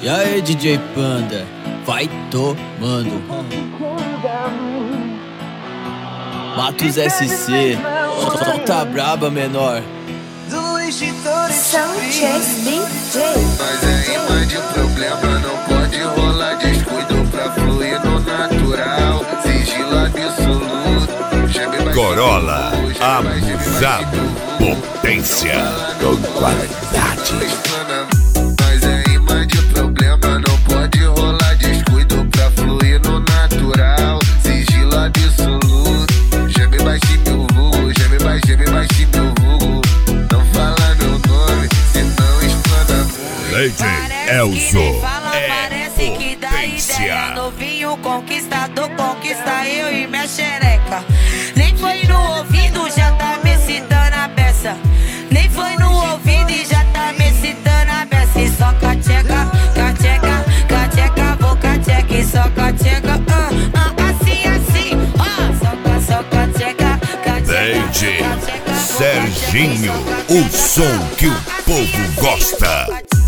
E aí, DJ Panda, vai tomando. Matos SC, solta braba, menor. Soundcheck DJ. Mas é imã de problema, não pode rolar descuido pra fluir no natural. Sigilo absoluto. Corolla, abusado, potência com qualidade. Mas é imã de problema, não pode rolar descuido pra fluir no natural. Sigilo absoluto. Já me baixei meu vulgo, já me baixei meu vulgo. Não fala meu nome, senão explana muito. Lady Elzo Parece que dá ideia. Novinho conquistador, conquista eu e minha xereca. Nem foi no ouvido, já tá me citando a peça. Nem foi no ouvido e já tá me citando a peça. E só cateca, cateca, cateca, vou cateca e só cateca. Assim, só cateca, Lady Serginho, o som que o povo gosta.